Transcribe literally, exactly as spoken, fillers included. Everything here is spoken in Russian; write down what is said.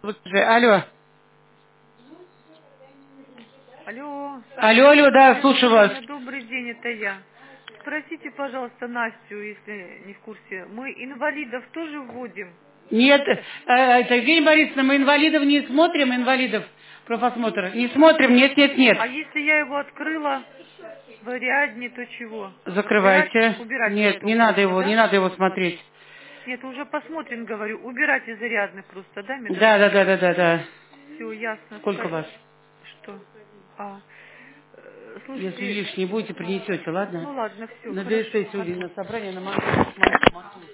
Вот же, алло. Алло. Алло, алло, да, Елена слушаю вас. Владимировна, добрый день, это я. Спросите, пожалуйста, Настю, если не в курсе. Мы инвалидов тоже вводим? Нет, э, это, Евгения Борисовна, мы инвалидов не смотрим, инвалидов, профосмотр. Не смотрим, нет, нет, нет. А если я его открыла в Ариадне, то чего? Убирать? Закрывайте. Убирать Нет, просто не надо удобно, его, не да? надо его смотреть. Нет, уже посмотрим, говорю. Убирать из Ариадны просто, да, Да, да, да, медосмотр? да, да, да. Все, ясно. Сколько Спа- вас? Что? А, э, Если слушайте, лишнее будете, принесете, ладно? ну ладно, все, На хорошо. ДСТ сегодня на собрание на Москву.